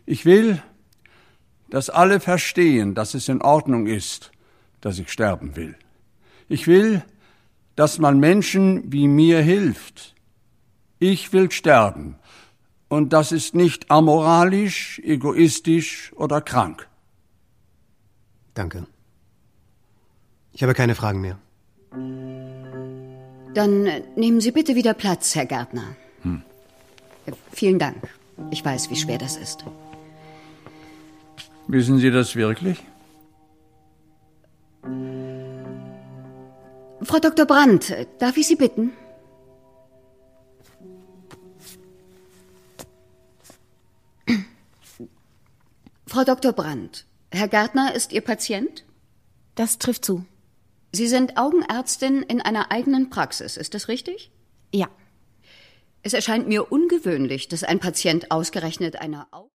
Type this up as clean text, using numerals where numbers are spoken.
Ich will, dass alle verstehen, dass es in Ordnung ist, dass ich sterben will. Ich will, dass man Menschen wie mir hilft. Ich will sterben. Und das ist nicht amoralisch, egoistisch oder krank. Danke. Ich habe keine Fragen mehr. Dann nehmen Sie bitte wieder Platz, Herr Gärtner. Vielen Dank. Ich weiß, wie schwer das ist. Wissen Sie das wirklich? Frau Dr. Brandt, darf ich Sie bitten? Frau Dr. Brandt, Herr Gärtner ist Ihr Patient? Das trifft zu. Sie sind Augenärztin in einer eigenen Praxis, ist das richtig? Ja. Es erscheint mir ungewöhnlich, dass ein Patient ausgerechnet einer